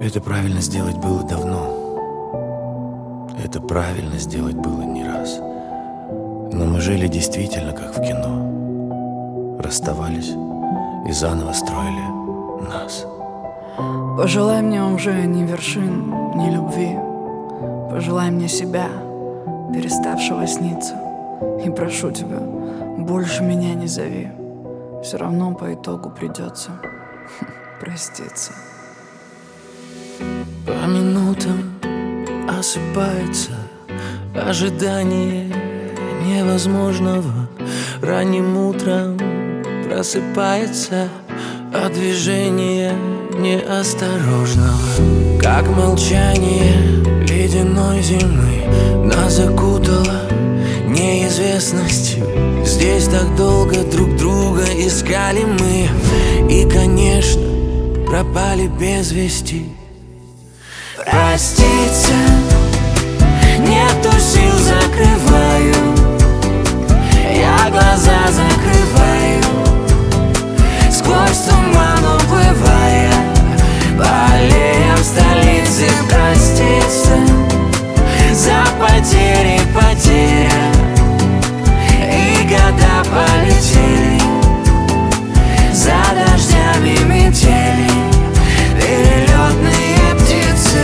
Это правильно сделать было давно. Это правильно сделать было не раз. Но мы жили действительно как в кино. Расставались и заново строили нас. Пожелай мне уже ни вершин, ни любви. Пожелай мне себя, переставшего сниться. И прошу тебя, больше меня не зови. Все равно по итогу придется проститься. По минутам осыпается ожидание невозможного. Ранним утром просыпается от движения неосторожного. Как молчание ледяной зимы нас закутало неизвестностью. Здесь так долго друг друга искали мы, и, конечно, пропали без вести. Проститься нету сил, закрываю. Я глаза закрываю, сквозь туман уплывая по аллеям столицы. Проститься за потери, потеря, и года полетели за дождями метели. Перелетные птицы.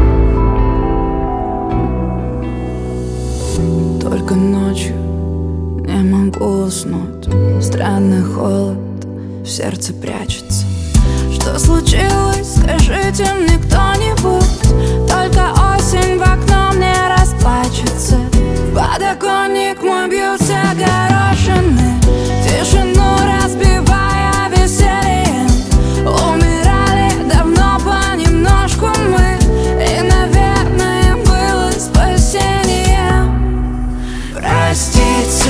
Только ночью не могу уснуть. Странный холод в сердце прячется. Что случилось, скажите мне кто-нибудь. Только осень в окно мне расплачется. В подоконник мой бьются горошины, тишину разбивая весельем. Умирали давно понемножку мы, и, наверное, было спасением. Проститься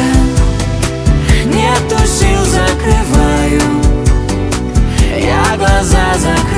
нету сил, закрываю. Я глаза закрываю.